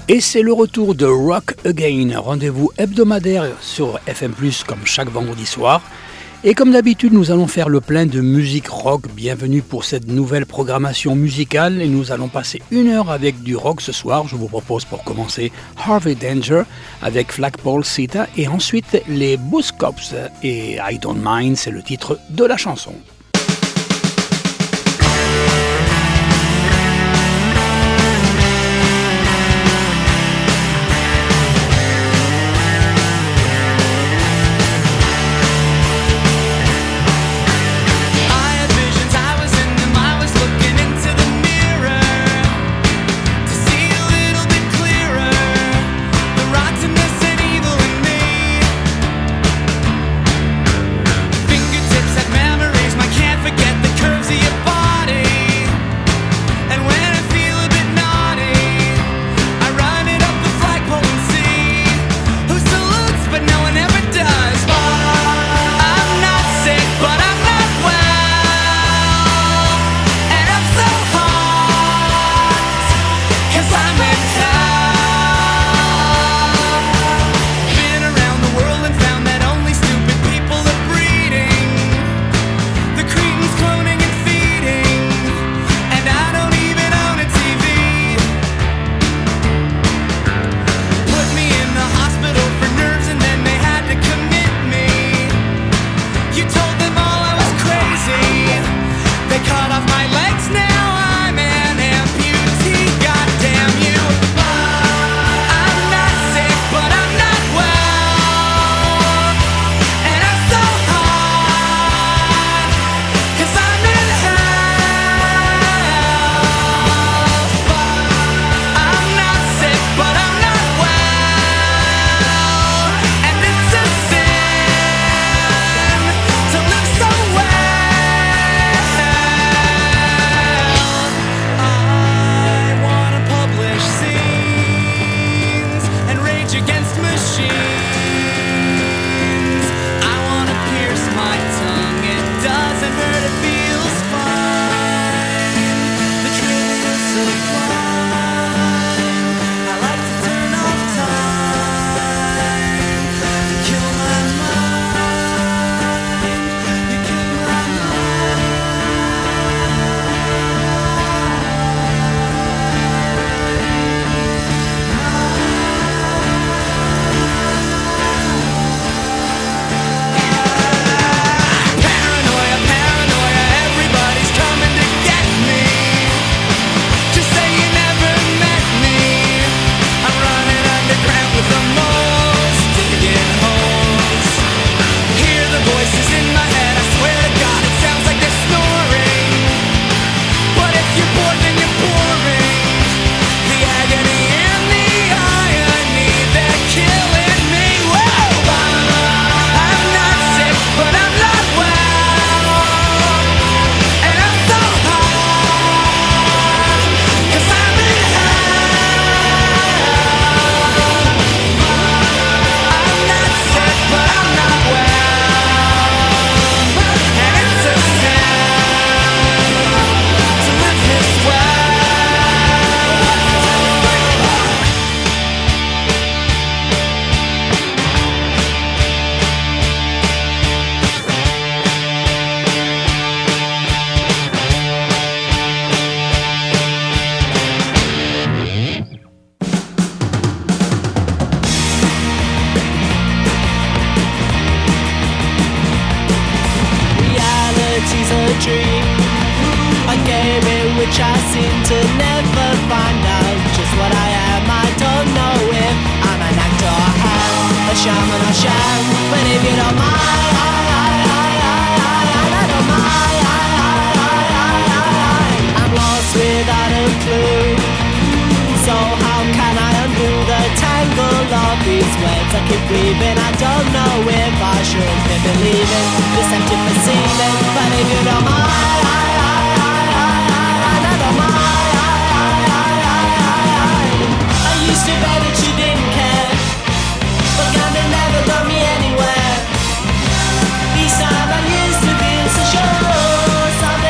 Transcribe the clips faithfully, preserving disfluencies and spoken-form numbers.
Et c'est le retour de Rock Again, rendez-vous hebdomadaire sur F M plus, comme chaque vendredi soir. Et comme d'habitude, nous allons faire le plein de musique rock. Bienvenue pour cette nouvelle programmation musicale. Et nous allons passer une heure avec du rock ce soir. Je vous propose pour commencer Harvey Danger avec Flagpole Sita. Et ensuite les Buzzcocks et I Don't Mind, c'est le titre de la chanson.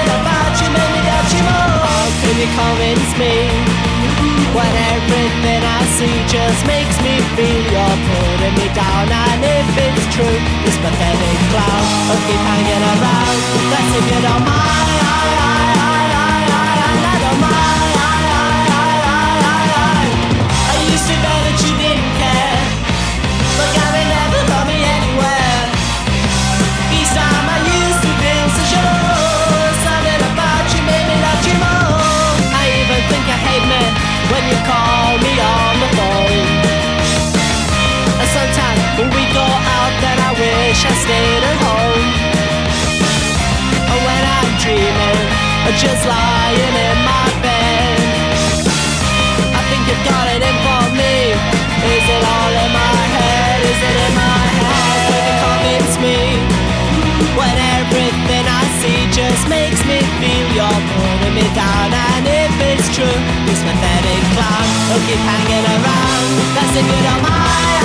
Convince me when everything I I see just makes me feel you're putting me down. And if it's true, this pathetic clown will keep hanging around. That's if you don't mind. I don't mind. I used to know that you didn't care, but Gary never got me anywhere. Each time I used to feel so sure, something about you made me love you more. I even think you hate me when you call me on the phone. And sometimes when we go out, then I wish I stayed at home. And when I'm dreaming, just lying in my bed, I think you've got it in for me. Is it all in my head? Is it in my head? Will you convince me when everything I see just makes me feel you're putting me down? And if it's true, this pathetic clown will keep hanging around. That's if you don't mind.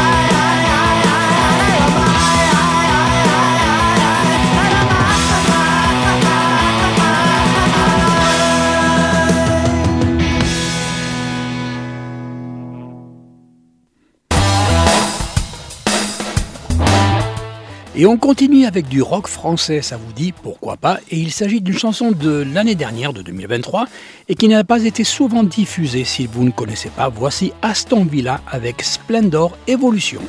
Et on continue avec du rock français, ça vous dit, pourquoi pas. Et il s'agit d'une chanson de l'année dernière, de deux mille vingt-trois, et qui n'a pas été souvent diffusée. Si vous ne connaissez pas, voici Aston Villa avec Splendor Evolution.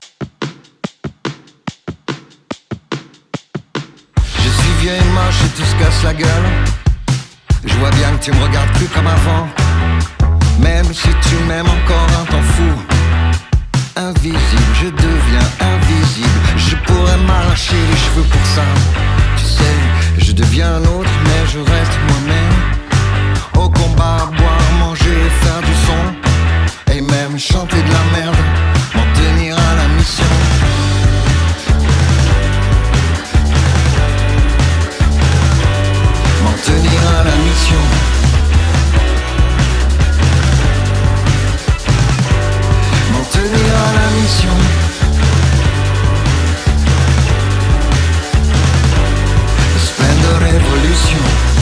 Je suis vieux et moche et tout se casse la gueule. Je vois bien que tu me regardes plus comme avant. Même si tu m'aimes encore un temps fou. Invisible, je deviens invisible. Je pourrais m'arracher les cheveux pour ça. Tu sais, je deviens un autre, mais je reste moi-même. Au combat, boire, manger, faire du son. Et même chanter de la merde, m'en tenir à la mission. M'en tenir à la mission. Tenir à la mission. Splendor Evolution.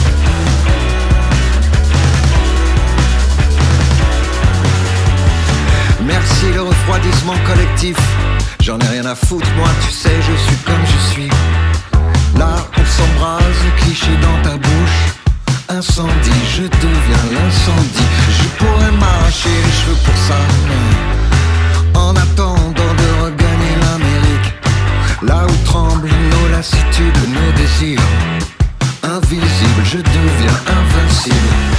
Merci le refroidissement collectif. J'en ai rien à foutre, moi tu sais, je suis comme je suis. Là on s'embrase, cliché dans ta bouche. Incendie, je deviens l'incendie. Je pourrais m'arracher les cheveux pour ça, mais en attendant de regagner l'Amérique, là où tremblent nos lassitudes, nos désirs. Invisible, je deviens invincible.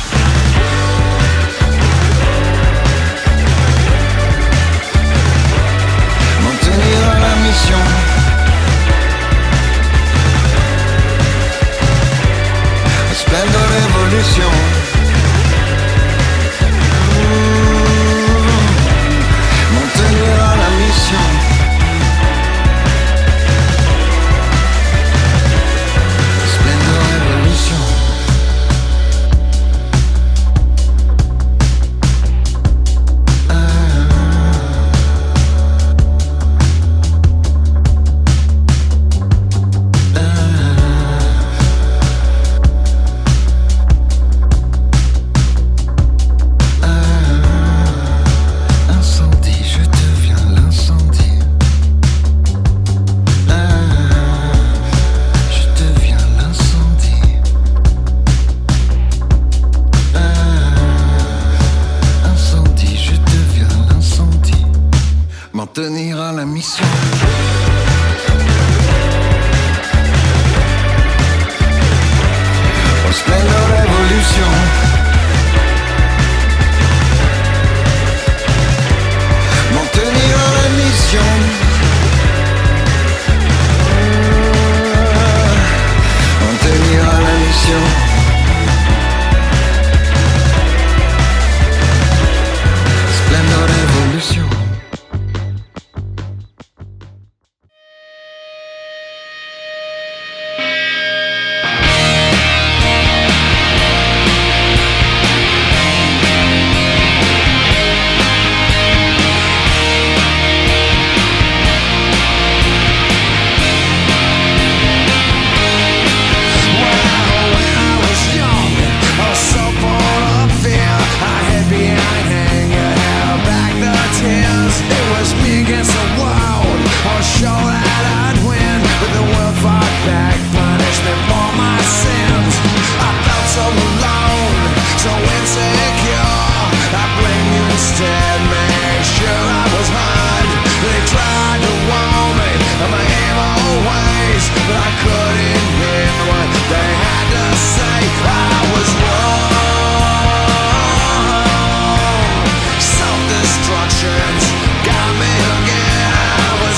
M'en tenir à la mission. Splendor Evolution. Tenir à la mission. Splendor Evolution. instead made sure I was hard. They tried to warn me of my evil ways, but I couldn't hear what they had to say. I was wrong. Self-destruction's got me again. I was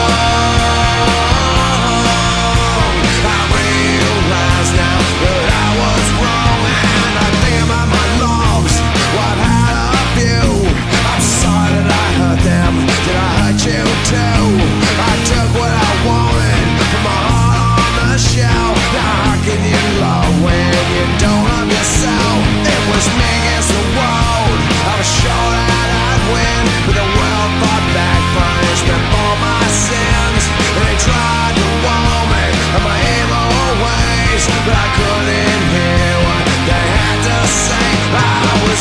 wrong. I realize now that I was wrong, and I think about my loves. What had a few? I'm sorry that I hurt them. Did I hurt you too? I took what I wanted from my heart on the shelf. Now how can you love when you don't love yourself? It was me against the world. I was sure that I'd win, but the world fought back, punishment for my sins. And they tried to warn me of my evil ways, but I couldn't hear what they had to say. I was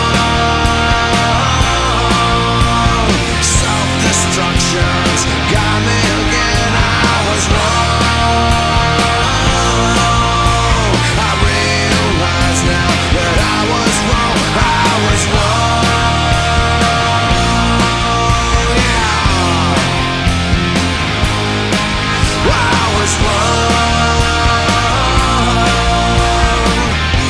wrong. Self-destruction's got me again. I was wrong. I realize now that I was wrong. I was wrong. Yeah. I was wrong.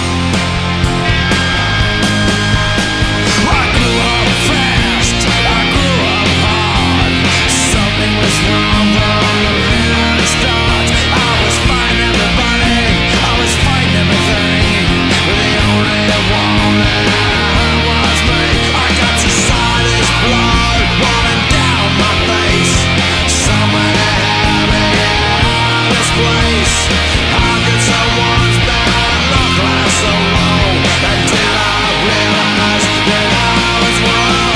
I grew up fast, I grew up hard. Something was wrong from the very start. I was fighting everybody, I was fighting everything, but the only one that was me. I got society's blood running down my face. Someone had me out of this place. How could someone's bad luck last so long? Until I realized that I was wrong.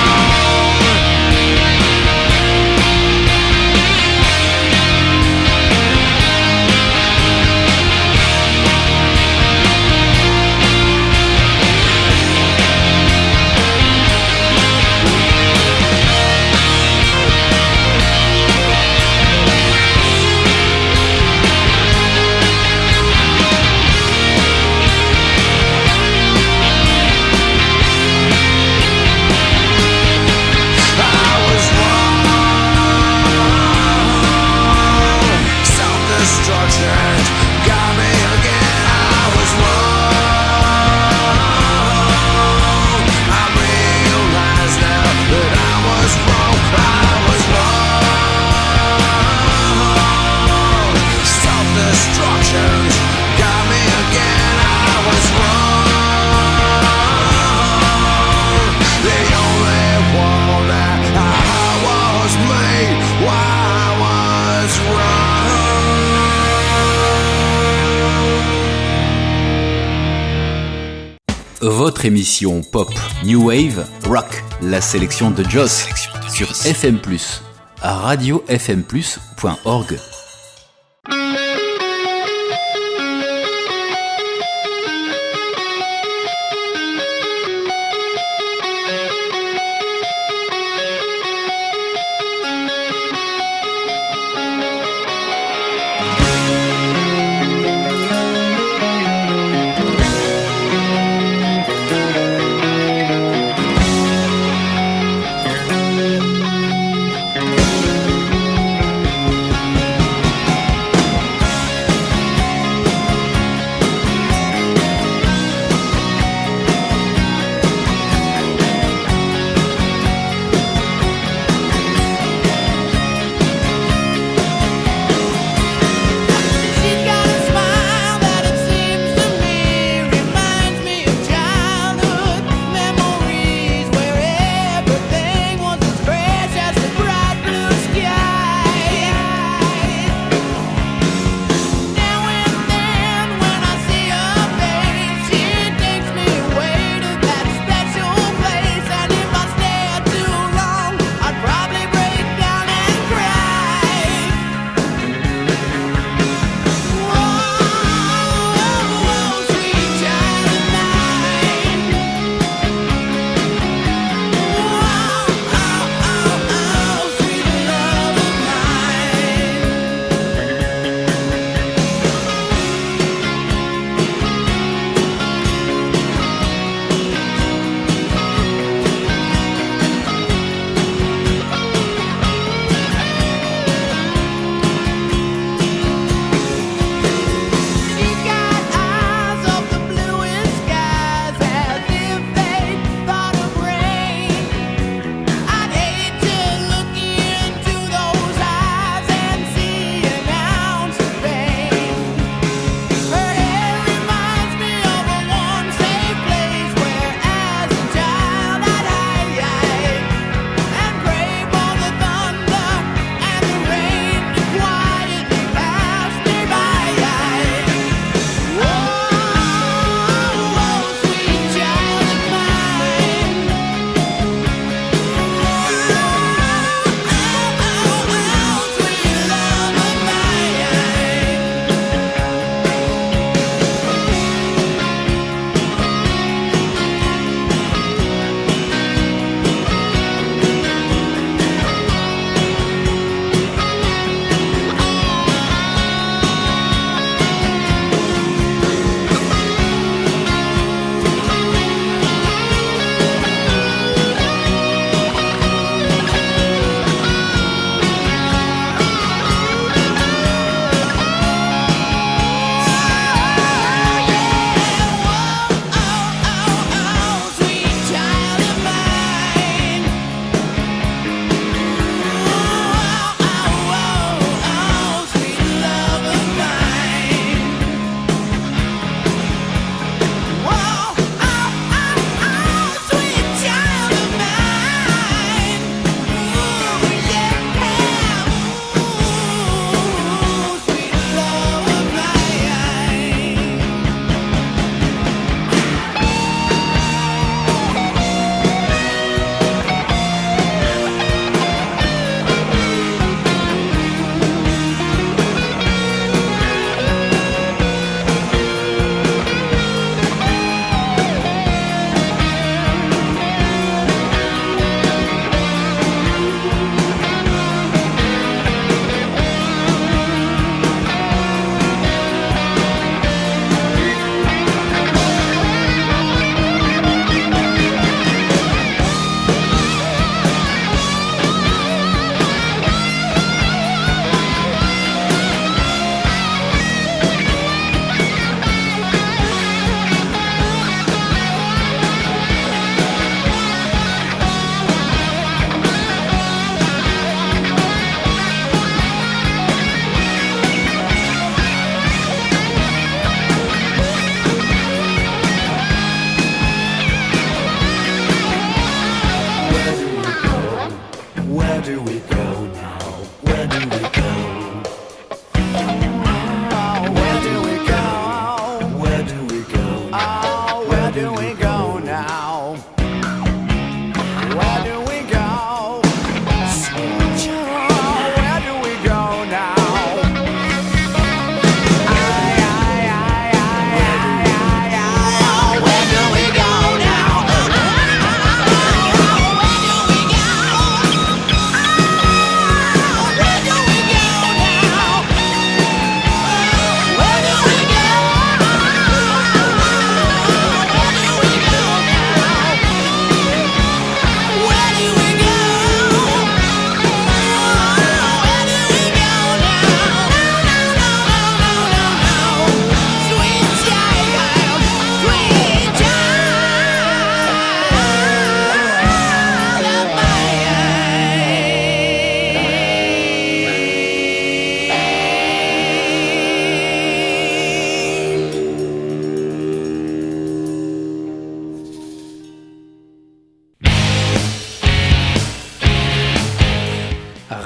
I was wrong. Self-destruction got me again. I was wrong. I realize now that I was wrong. I was wrong. Self-destruction got me again. I was wrong. The only one that I was me. Why I was wrong. Votre émission Pop, New Wave, Rock, la sélection de Joss sur F M plus, à radio f m plus point org.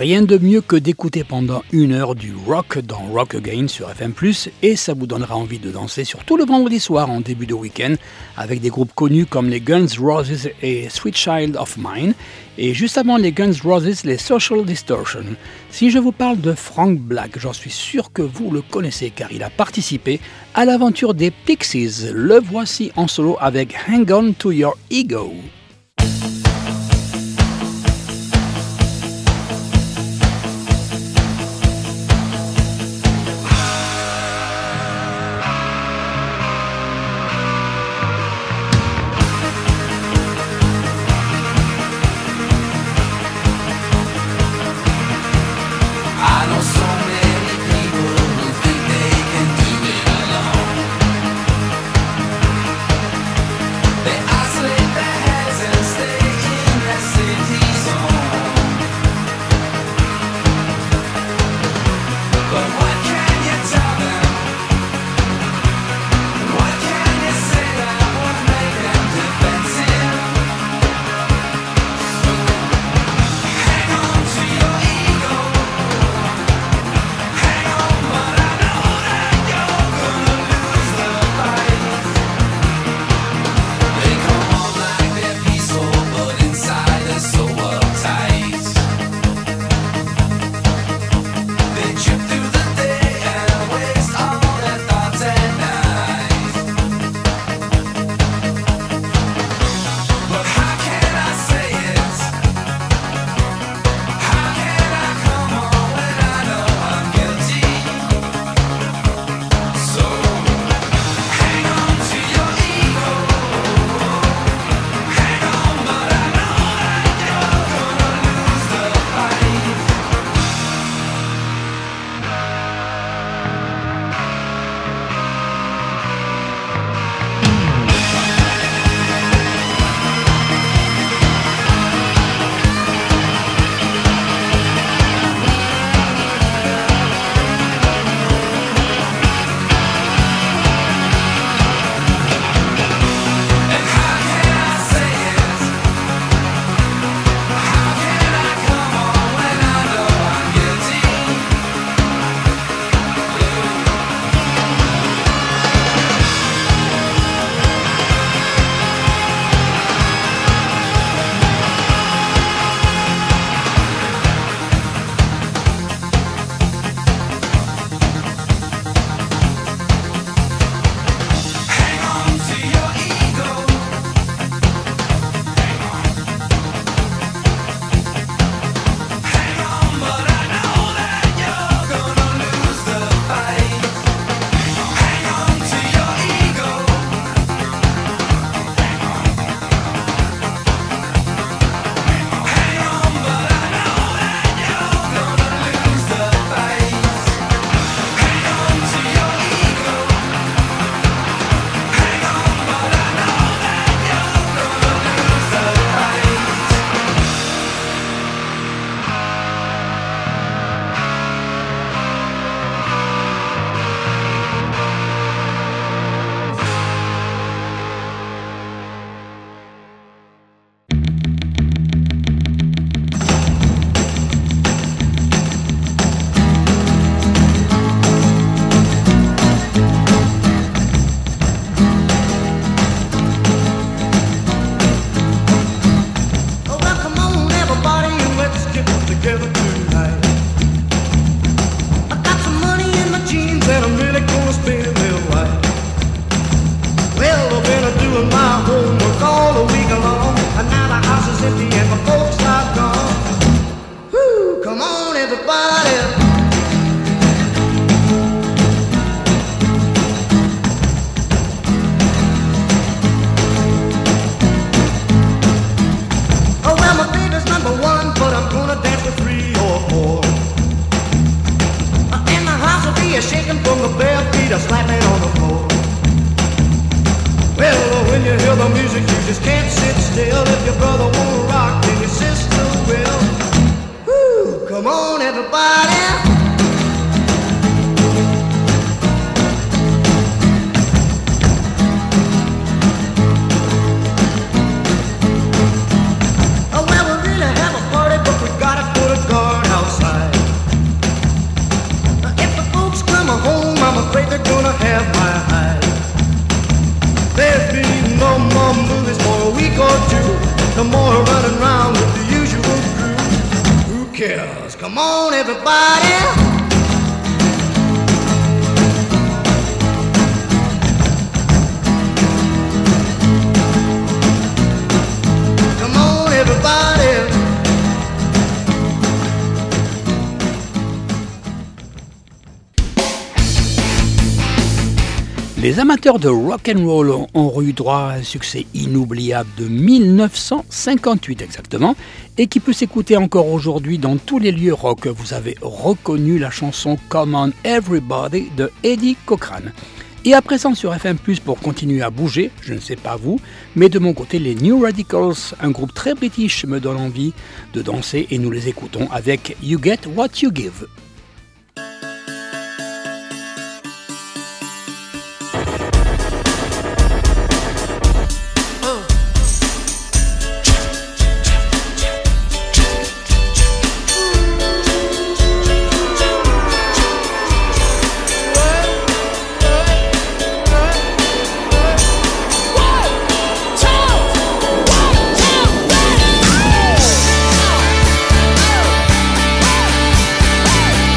Rien de mieux que d'écouter pendant une heure du rock dans Rock Again sur F M plus, et ça vous donnera envie de danser surtout le vendredi soir en début de week-end avec des groupes connus comme les Guns Roses et Sweet Child of Mine, et juste avant les Guns Roses, les Social Distortion. Si je vous parle de Frank Black, j'en suis sûr que vous le connaissez car il a participé à l'aventure des Pixies. Le voici en solo avec Hang On To Your Ego. Oh, well, we really have a party, but we gotta put a guard outside. everybody. Come on, everybody. Les amateurs de rock and roll ont eu droit à un succès inoubliable de mille neuf cent cinquante-huit exactement et qui peut s'écouter encore aujourd'hui dans tous les lieux rock. Vous avez reconnu la chanson Come On Everybody de Eddie Cochran. Et à présent sur F M plus, pour continuer à bouger, je ne sais pas vous, mais de mon côté les New Radicals, un groupe très british, me donne envie de danser et nous les écoutons avec You Get What You Give. Hey!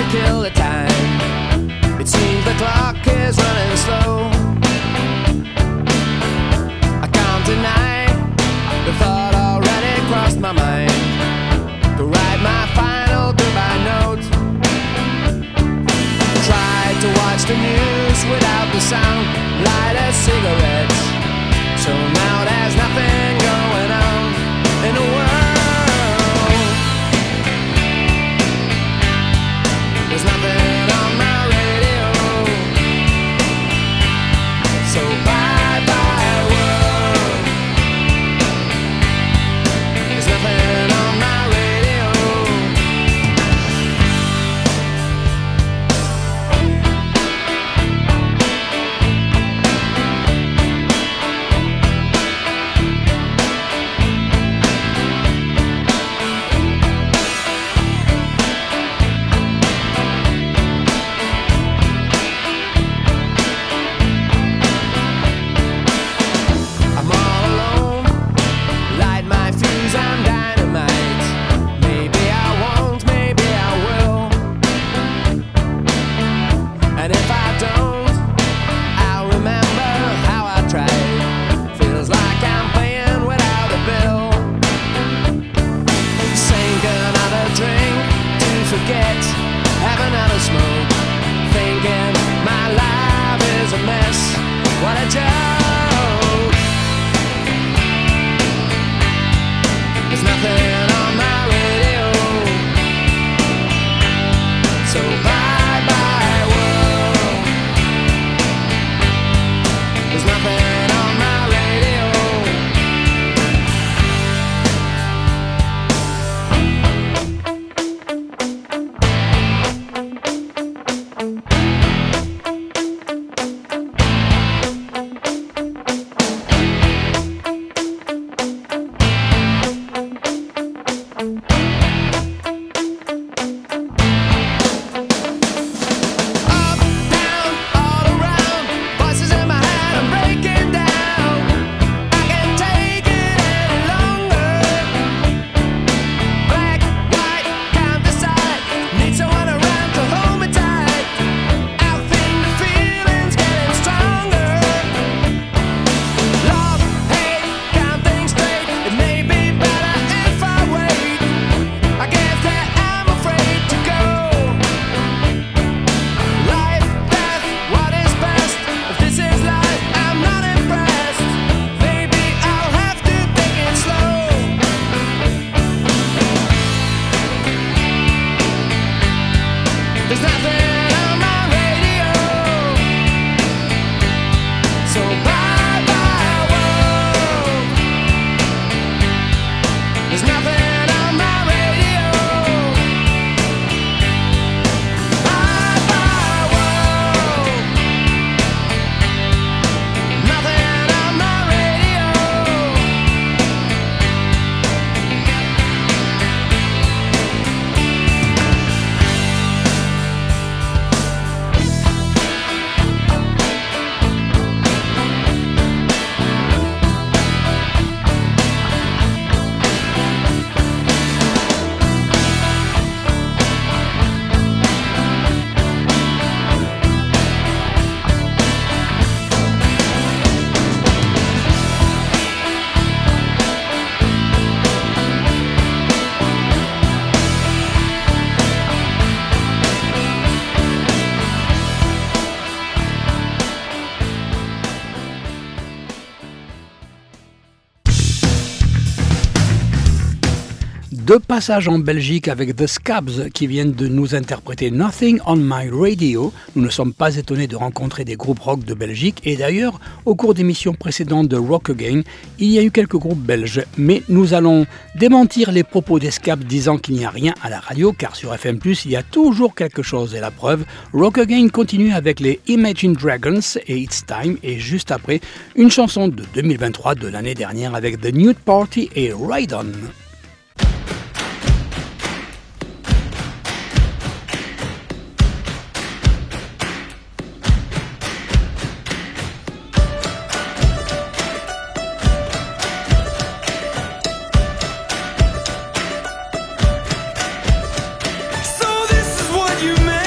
to kill the time. It seems the clock is running slow. I can't deny the thought already crossed my mind to write my final goodbye note. Tried to watch the news without the sound, light a cigarette. So now there's nothing going on in the world. There's nothing on my radio. So bye bye world. There's nothing on my radio. De passage en Belgique avec The Scabs qui viennent de nous interpréter Nothing on My Radio. Nous ne sommes pas étonnés de rencontrer des groupes rock de Belgique et d'ailleurs, au cours d'émissions précédentes de Rock Again, il y a eu quelques groupes belges. Mais nous allons démentir les propos des Scabs disant qu'il n'y a rien à la radio car sur F M plus, il y a toujours quelque chose et la preuve. Rock Again continue avec les Imagine Dragons et It's Time et juste après, une chanson de deux mille vingt-trois de l'année dernière avec The Nude Party et Ride On. You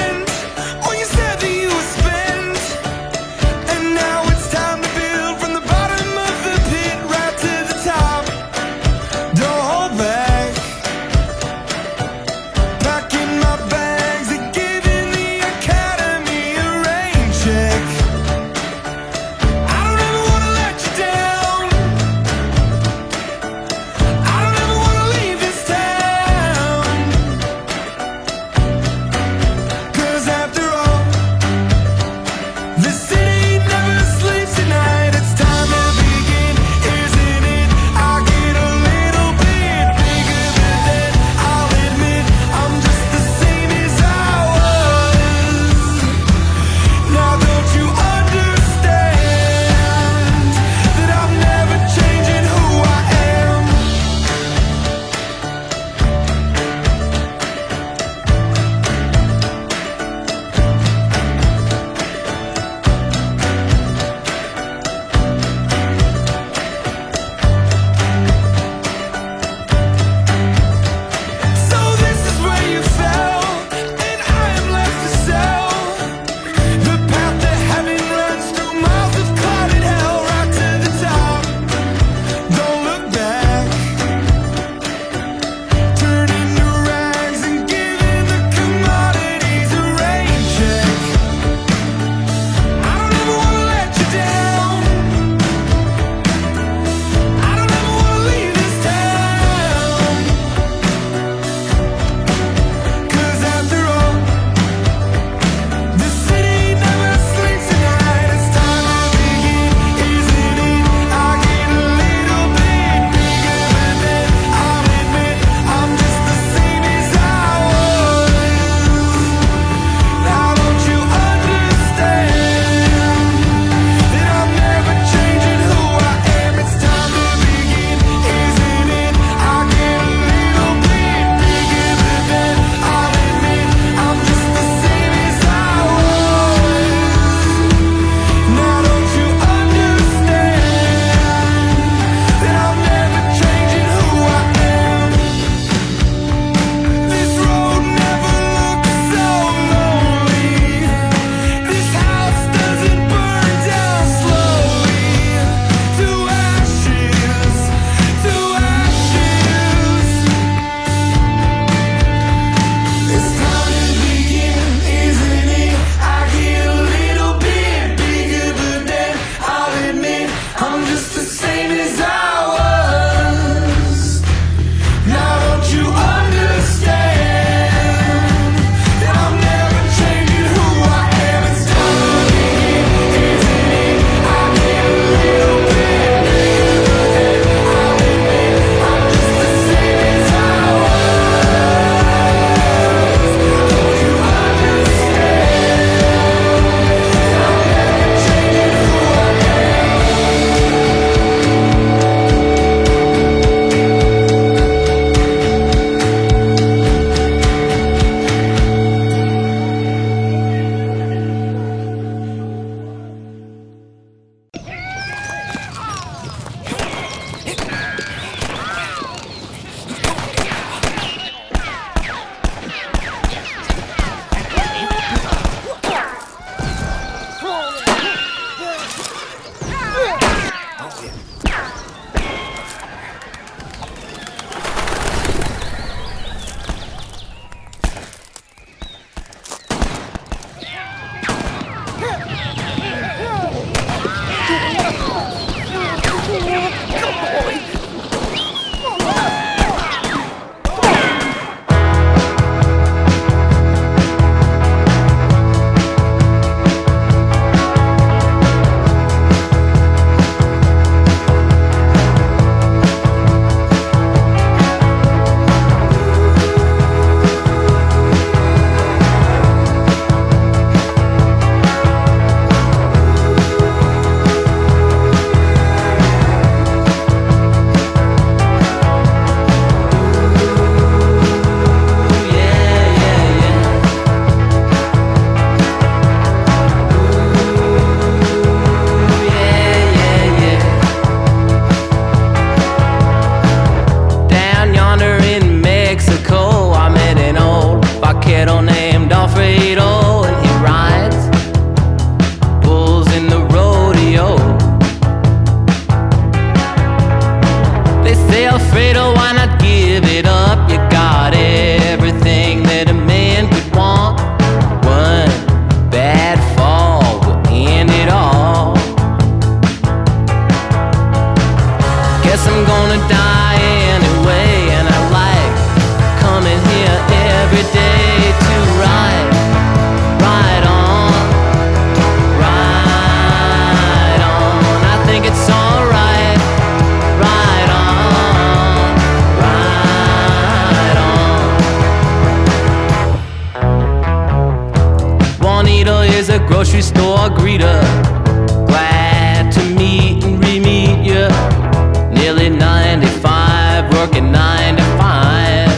is a grocery store greeter. Glad to meet and re-meet you. Nearly ninety-five, working nine to five.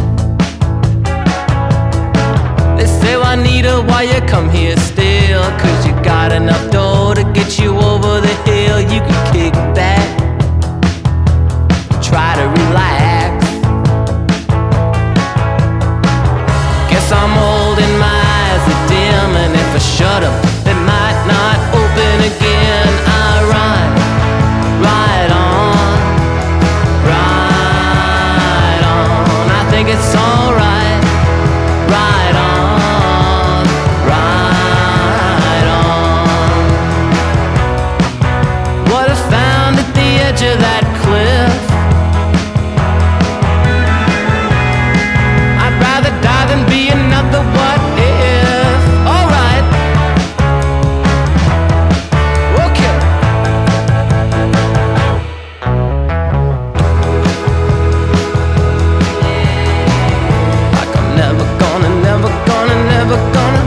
They say, Juanita, why you come here still? Cause you got enough dough to get you over the hill. You can kick back, try to relax. Guess I'm old and my eyes are dim, and if I shut them, they might not open again. I ride, ride on, ride on. I think it's alright. Ride on, ride on. What I found at the edge of that cliff, I'd rather die than be another what if. Alright, okay. Like I'm never gonna, never gonna, never gonna.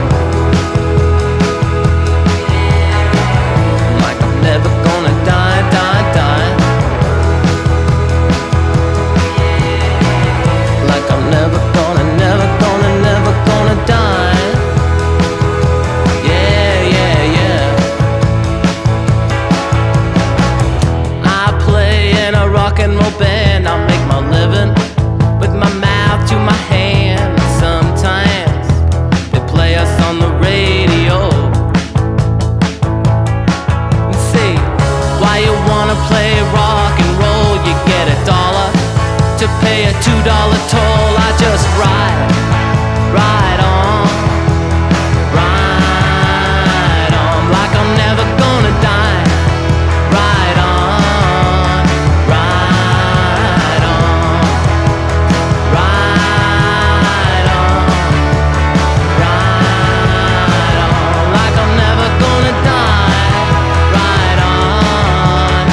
Like I'm never gonna die, die, die. Like I'm never gonna, never gonna, never gonna die. Yeah, yeah, yeah. I play in a rock and roll band. I make my living with my mouth to my hand. Sometimes they play us on the radio. And say, why you wanna play rock and roll? You get a dollar to pay a two dollar toll. I just ride, ride on, ride on. Like I'm never gonna die. Ride on, ride on, ride on, ride on. Like I'm never gonna die. Ride on,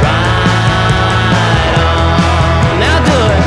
ride on. Now do it.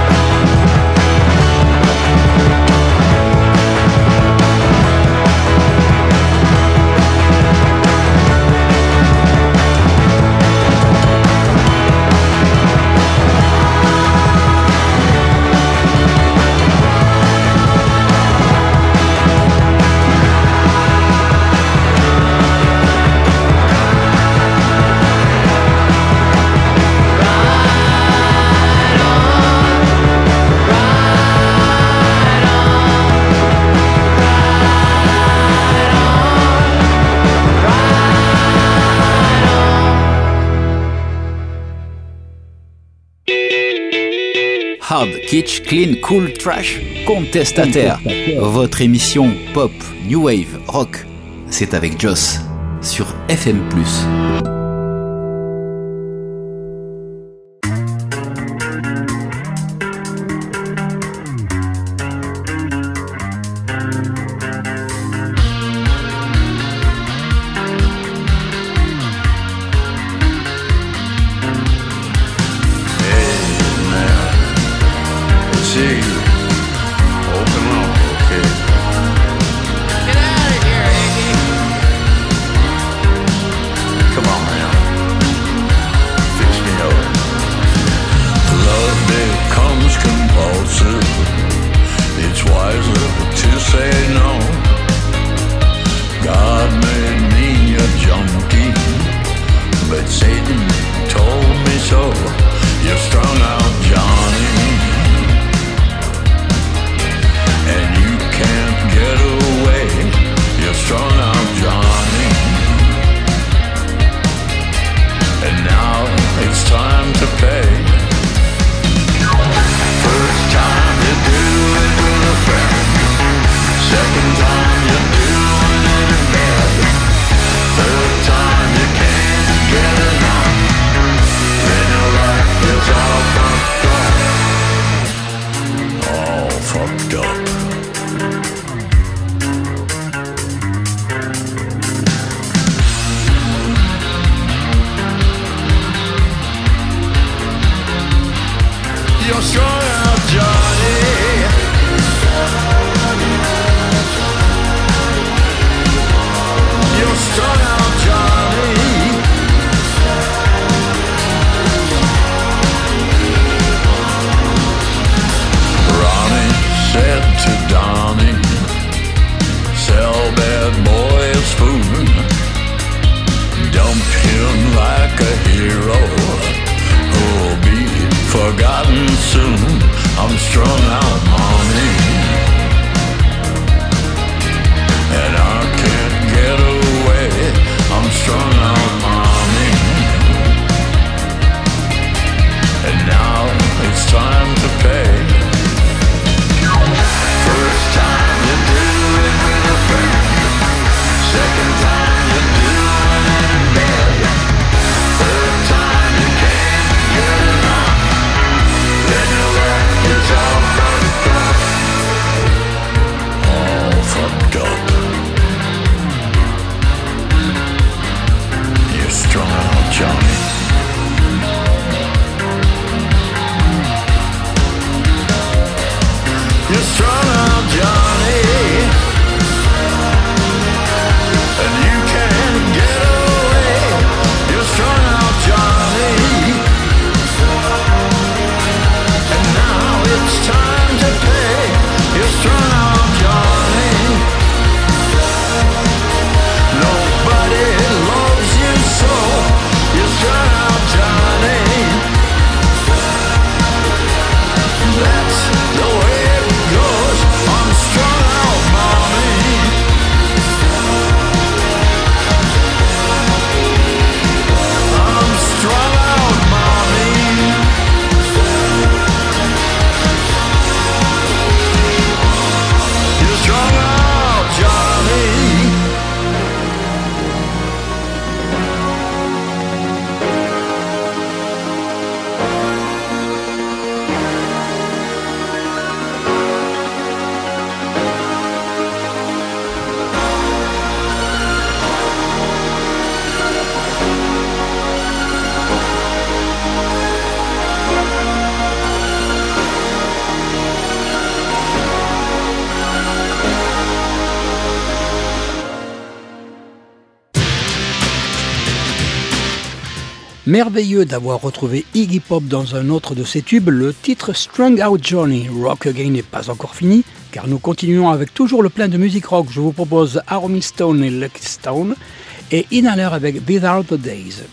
Hard, Kitsch, Clean, Cool, Trash, Contestataire. Votre émission pop, new wave, rock. C'est avec Joss sur F M plus. Merveilleux d'avoir retrouvé Iggy Pop dans un autre de ses tubes, le titre Strung Out Journey. Rock Again n'est pas encore fini, car nous continuons avec toujours le plein de musique rock. Je vous propose Army Stone et Lucky Stone, et Inhaler avec Without the Days.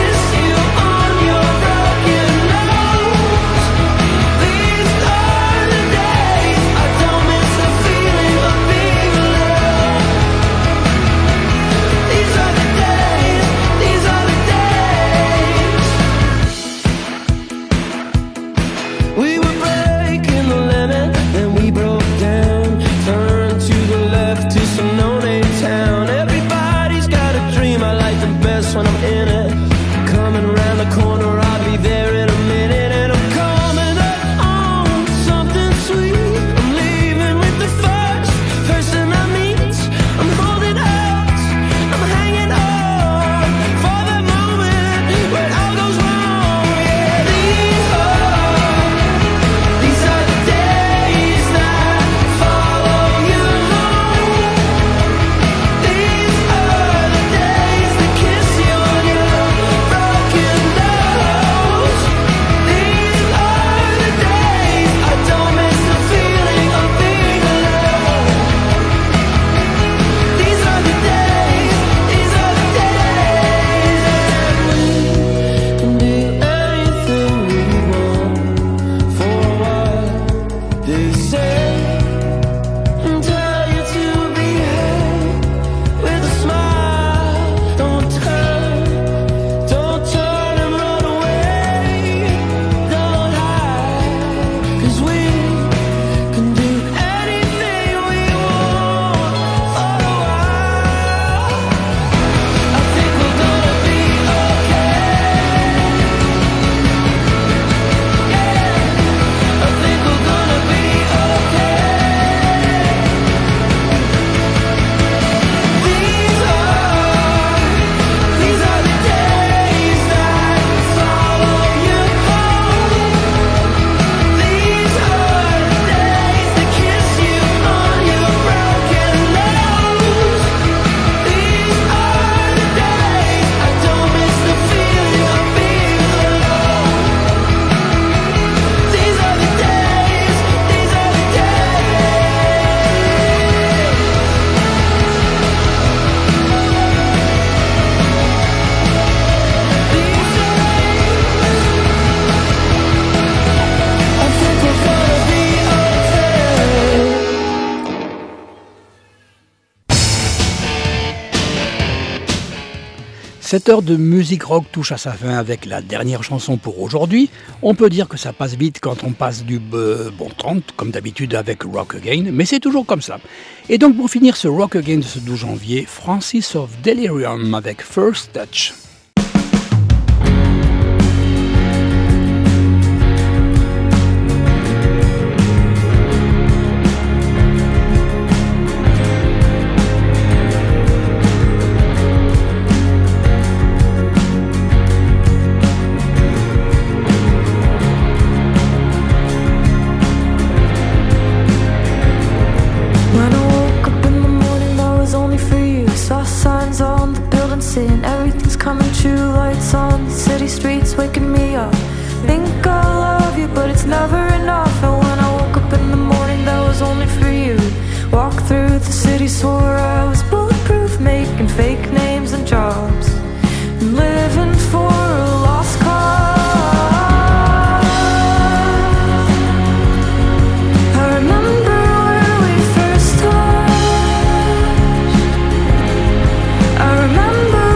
These are Cette heure de musique rock touche à sa fin avec la dernière chanson pour aujourd'hui. On peut dire que ça passe vite quand on passe du euh, bon trente, comme d'habitude avec Rock Again, mais c'est toujours comme ça. Et donc pour finir ce Rock Again de ce douze janvier, Francis of Delirium avec First Touch. Saying everything's coming true, lights on, city streets waking me up. Think I love you, but it's never enough. And when I woke up in the morning, that was only for you. Walk through the city, swore I was bulletproof, making fake names and jobs, and living for a lost cause. I remember where we first touched. I remember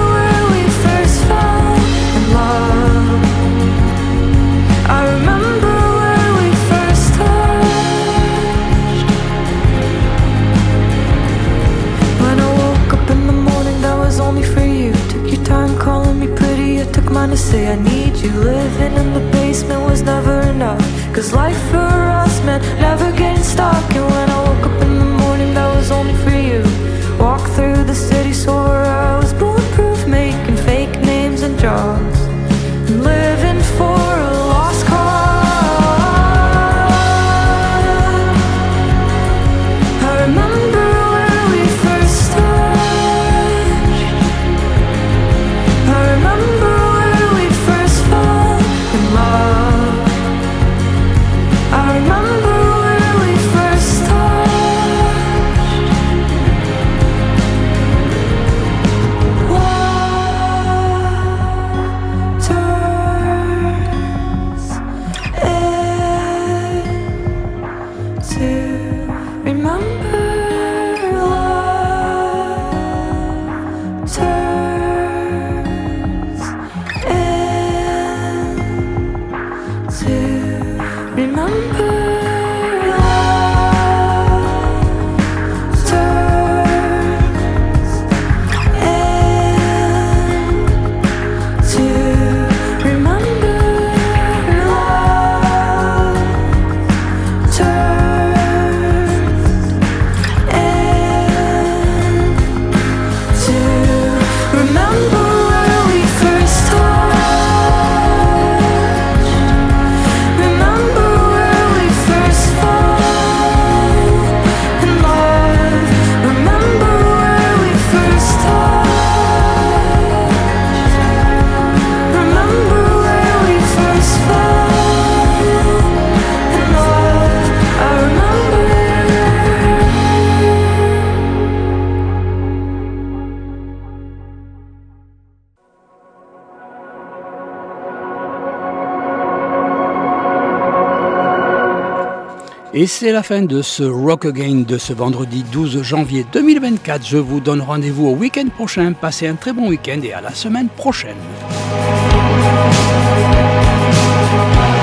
to say I need you. Living in the basement was never enough, cause life for us meant never getting stuck. And when I woke up in the morning, that was only for you. Walk through the city, swore I was bulletproof, making fake names and jobs, and living for a lost cause. I remember where we first touched. I remember I remember where we first Et c'est la fin de ce Rock Again de ce vendredi douze janvier deux mille vingt-quatre. Je vous donne rendez-vous au week-end prochain. Passez un très bon week-end et à la semaine prochaine.